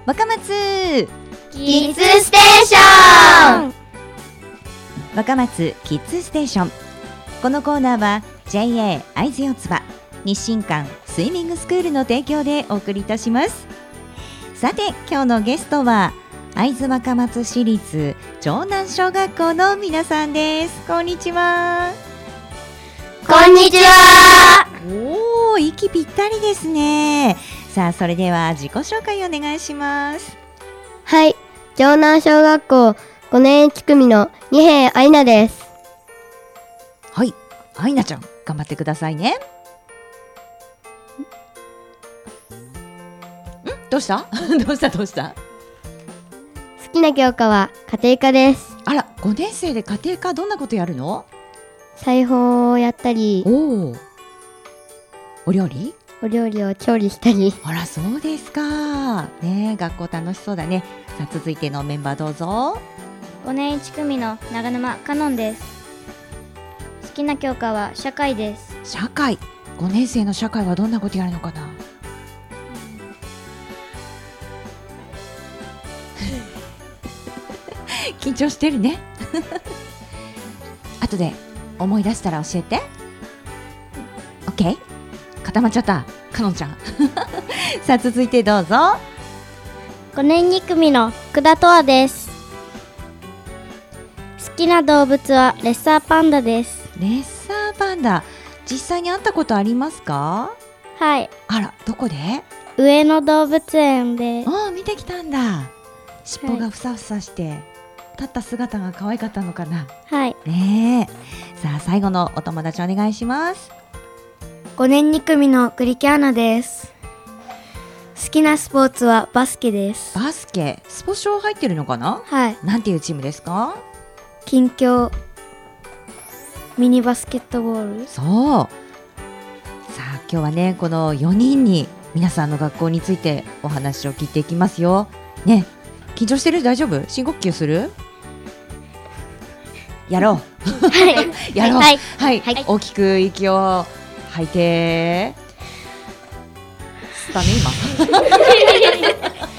若松キッズステーション。 若松キッズステーション。このコーナーは JA 会津四つ葉日清館スイミングスクールの提供でお送りいたします。さて今日のゲストは会津若松市立城南小学校の皆さんです。こんにちは。 こんにちは。 おー、息ぴったりですね。さあそれでは自己紹介お願いします。 はい、城南小学校5年1組の二瓶愛菜です。 はい、愛菜ちゃん頑張ってくださいね。どうしたどうした好きな教科は家庭科です。 あら、5年生で家庭科どんなことやるの？ 裁縫をやったり、 お料理を調理したり。 あら、そうですかね。学校楽しそうだね。さあ続いてのメンバーどうぞ。 5年1組の長沼かのんです。好きな教科は社会です。 社会、5年生の社会はどんなことやるのかな？緊張してるね後で思い出したら教えて。 OK、 固まっちゃったかのんちゃんさあ続いてどうぞ。 5年2組の福田とわです。好きな動物はレッサーパンダです。 レッサーパンダ、実際に会ったことありますか？ はい、 あら、どこで？ 上野動物園で。 見てきたんだ。尻尾がふさふさして、立った姿が可愛かったのかな。 はいねえ。さあ最後のお友達お願いします。 5年2組の栗木アナです。好きなスポーツはバスケです。 バスケ、スポ少入ってるのかな？ はい。 なんていうチームですか？ 近畿ミニバスケットボール。 そう。さあ今日はね、この4人に皆さんの学校についてお話を聞いていきますよ。ね、緊張してる？大丈夫？深呼吸する？やろうやろう。はい、大きく息を吐いて。吸ったね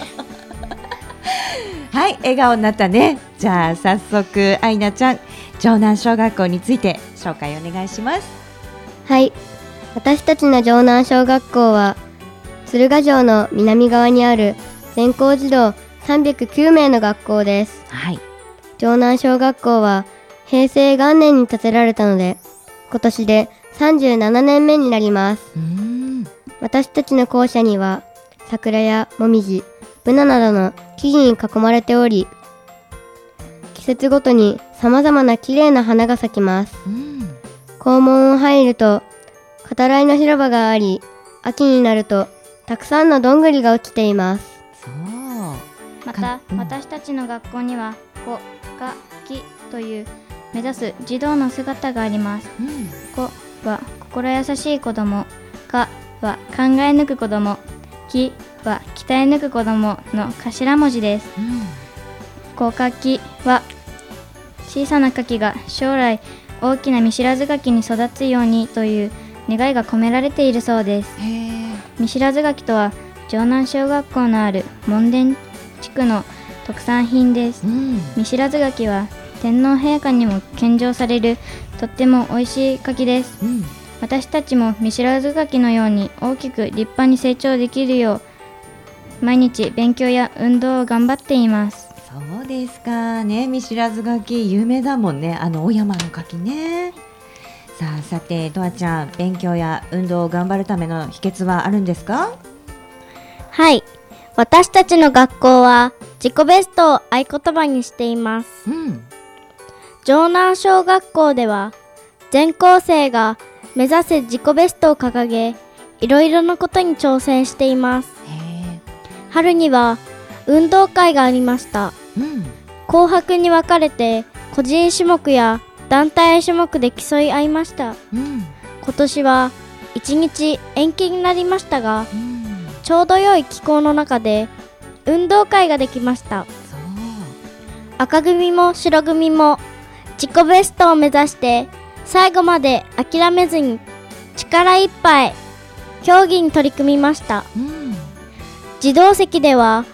今はい、笑顔になったね。じゃあ早速愛菜ちゃん、城南小学校について紹介お願いします。 はい、私たちの城南小学校は鶴ヶ城の南側にある全校児童309名の学校です。 はい、 城南小学校は平成元年に建てられたので今年で37年目になります。私たちの校舎には桜やもみじ、ブナなどの木々に囲まれており、季節ごとに様々な綺麗な花が咲きます。校門を入ると語らいの広場があり、秋になるとたくさんのどんぐりが落ちています。 そう。 また、私たちの学校にはこ、か、きという目指す児童の姿があります。こは心優しい子供、かは考え抜く子供、きは鍛え抜く子供の頭文字です。こかきは小さな牡蠣が将来大きな見知らず牡蠣に育つようにという願いが込められているそうです。見知らず牡蠣とは城南小学校のある門田地区の特産品です。見知らず牡蠣は天皇陛下にも献上されるとっても美味しい牡蠣です。私たちも見知らず牡蠣のように大きく立派に成長できるよう毎日勉強や運動を頑張っています。 そうですかね。見知らず牡蠣有名だもんね。小山の牡蠣ね。さてとわちゃん、勉強や運動を頑張るための秘訣はあるんですか？ はい、私たちの学校は自己ベストを合言葉にしています。城南小学校では全校生が目指せ自己ベストを掲げ、いろいろなことに挑戦しています。春には運動会がありました。紅白に分かれて個人種目や団体種目で競い合いました。今年は1日延期になりましたが、ちょうど良い気候の中で運動会ができました。赤組も白組も自己ベストを目指して最後まで諦めずに力いっぱい競技に取り組みました。自動席では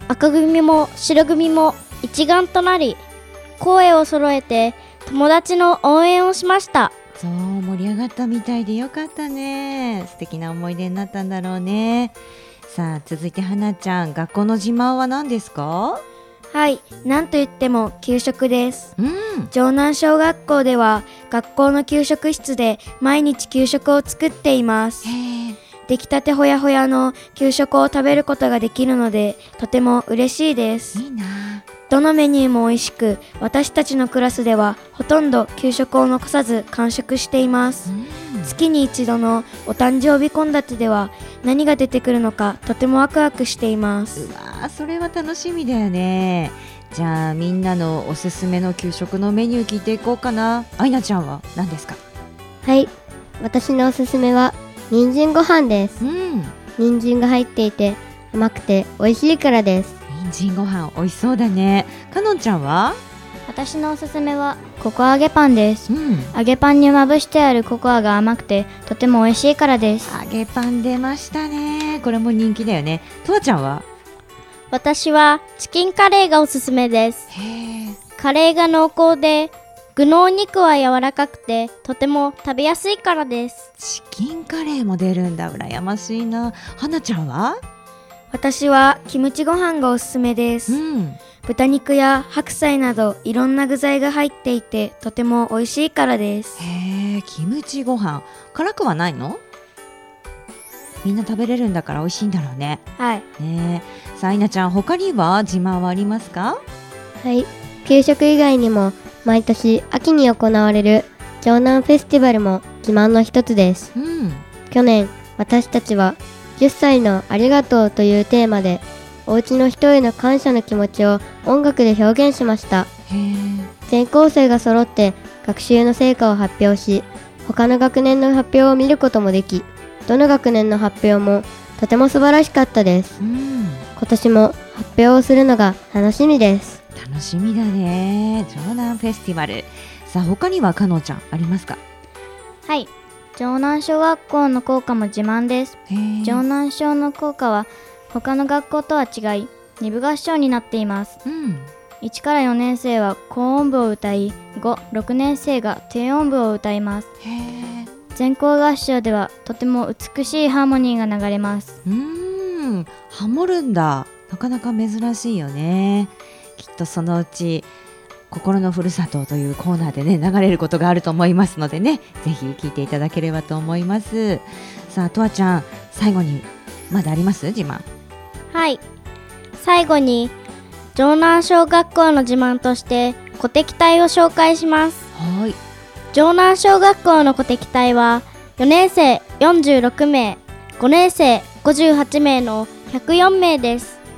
赤組も白組も一丸となり、声を揃えて友達の応援をしました。 そう、盛り上がったみたいでよかったね。素敵な思い出になったんだろうね。さあ、続いてはなちゃん、学校の自慢は何ですか？ はい、なんといっても給食です。 うん、 城南小学校では学校の給食室で毎日給食を作っています。出来たてほやほやの給食を食べることができるので、とても嬉しいです。 いいな。 どのメニューも美味しく、私たちのクラスではほとんど給食を残さず完食しています。月に一度のお誕生日献立では何が出てくるのかとてもワクワクしています。 うわー、それは楽しみだよね。じゃあみんなのおすすめの給食のメニュー聞いていこうかな。アイナちゃんは何ですか？ はい、私のおすすめは人参ご飯です。人参が入っていて甘くて美味しいからです。 人参ご飯美味しそうだね。かのんちゃんは？ 私のおすすめはココア揚げパンです。 うん、 揚げパンにまぶしてあるココアが甘くてとても美味しいからです。 揚げパン出ましたね。これも人気だよね。とわちゃんは？ 私はチキンカレーがおすすめです。カレーが濃厚で具のお肉は柔らかくてとても食べやすいからです。 チキンカレーも出るんだ。羨ましいな。はなちゃんは？ 私はキムチご飯がおすすめです。豚肉や白菜などいろんな具材が入っていてとても美味しいからです。 キムチご飯辛くはないの？みんな食べれるんだから美味しいんだろうね。 はい。 さあ、いなちゃん、他には自慢はありますか？ はい、給食以外にも毎年秋に行われる城南フェスティバルも自慢の一つです。去年私たちは10歳のありがとうというテーマでお家の人への感謝の気持ちを音楽で表現しました。全校生が揃って学習の成果を発表し、他の学年の発表を見ることもでき、どの学年の発表もとても素晴らしかったです。今年も発表をするのが楽しみです。 楽しみだね。城南フェスティバル。さあ、他にはかのちゃんありますか？ はい、城南小学校の校歌も自慢です。城南小の校歌は他の学校とは違い2部合唱になっています。1から4年生は高音部を歌い、5、6年生が低音部を歌います。全校合唱ではとても美しいハーモニーが流れます。 ハモるんだ。なかなか珍しいよね。きっとそのうち心のふるさとというコーナーでね流れることがあると思いますのでね、ぜひ聞いていただければと思います。さあ、とわちゃん、最後にまだあります？自慢。 はい、最後に城南小学校の自慢として鼓笛隊を紹介します。城南小学校の鼓笛隊は4年生46名、5年生58名の104名です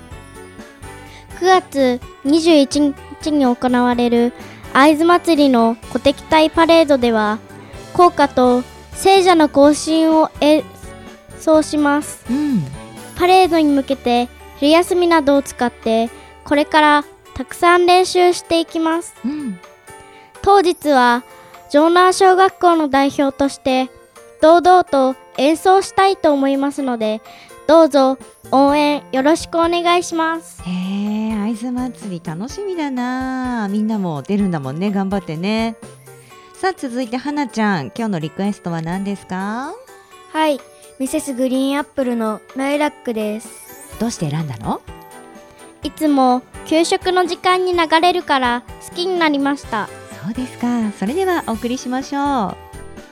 。9月21日に行われる会津祭りの鼓笛隊パレードでは校歌と聖者の行進を演奏します。パレードに向けて昼休みなどを使ってこれからたくさん練習していきます。当日は城南小学校の代表として堂々と演奏したいと思いますので、どうぞ応援よろしくお願いします。 会津祭り楽しみだな。みんなも出るんだもんね。頑張ってね。さあ、続いてはなちゃん、今日のリクエストは何ですか？ はい、ミセスグリーンアップルのライラックです。 どうして選んだの？ いつも給食の時間に流れるから好きになりました。 そうですか。それではお送りしましょう。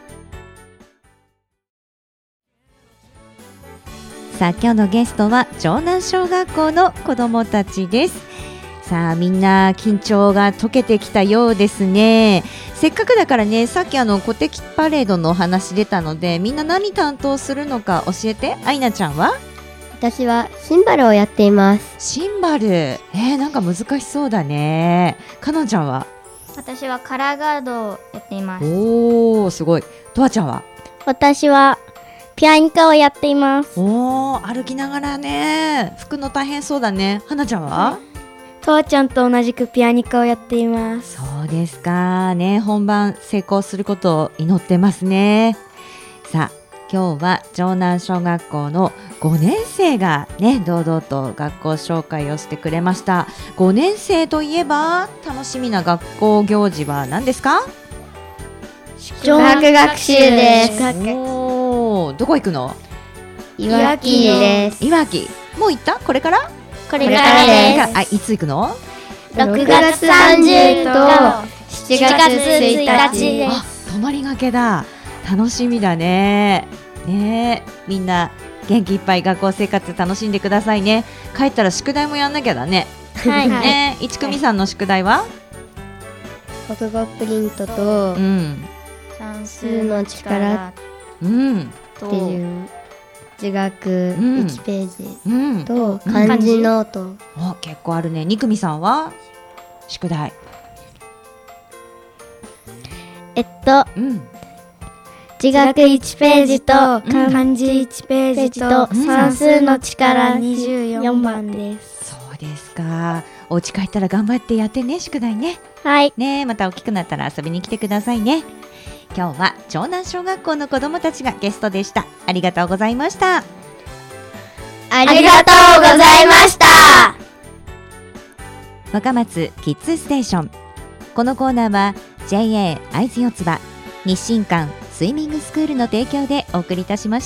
さあ、今日のゲストは城南小学校の子どもたちです。さあ、みんな緊張が解けてきたようですね。せっかくだからね、さっき鼓笛パレードのお話出たので、みんな何担当するのか教えて。アイナちゃんは？ 私はシンバルをやっています。 シンバル、なんか難しそうだね。かのんちゃんは？ 私はカラーガードをやっています。 おー、すごい。とわちゃんは？ 私はピアニカをやっています。 歩きながらね、吹くの大変そうだね。はなちゃんは？ とわちゃんと同じくピアニカをやっています。 そうですかね。本番成功することを祈ってますね。さあ、 今日は城南小学校の5年生がね堂々と学校紹介をしてくれました。5年生といえば楽しみな学校行事は何ですか？ 宿泊学習です。 おー、どこ行くの？ いわきです。 いわき、もう行った？これから？ これからです。 いつ行くの ？6月30と7月1日です。 泊まりがけだ。楽しみだね。ねえ、みんな元気いっぱい学校生活楽しんでくださいね。帰ったら宿題もやんなきゃだね。 はい。 ね、一組さんの宿題は？ 国語プリントと、算数の力っていう字学1ページと漢字ノート。 結構あるね。2組さんは宿題？ 字学1ページと漢字1ページと算数の力24番です。 そうですか。お家帰ったら頑張ってやってね、宿題ね。 はい。 ね、また大きくなったら遊びに来てくださいね。今日は城南小学校の子どもたちがゲストでした。ありがとうございました。 ありがとうございました。 若松キッズステーション。このコーナーは JA 会津四つ葉日清館スイミングスクールの提供でお送りいたしました。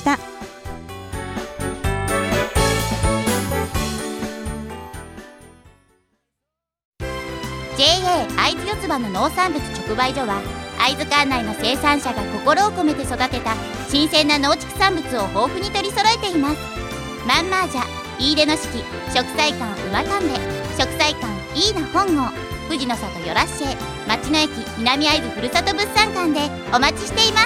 JA 会津四つ葉の農産物直売所は会津管内の生産者が心を込めて育てた新鮮な農畜産物を豊富に取り揃えています。マンマージャ、飯出の式、食彩館馬丹で、食彩館いいな本郷、富士の里よらっしー、町の駅南会津ふるさと物産館でお待ちしています。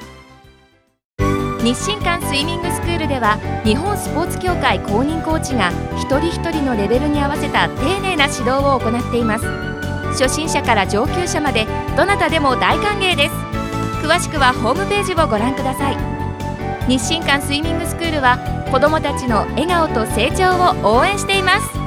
日清館スイミングスクールでは日本スポーツ協会公認コーチが一人一人のレベルに合わせた丁寧な指導を行っています。初心者から上級者までどなたでも大歓迎です。詳しくはホームページをご覧ください。日清館スイミングスクールは子どもたちの笑顔と成長を応援しています。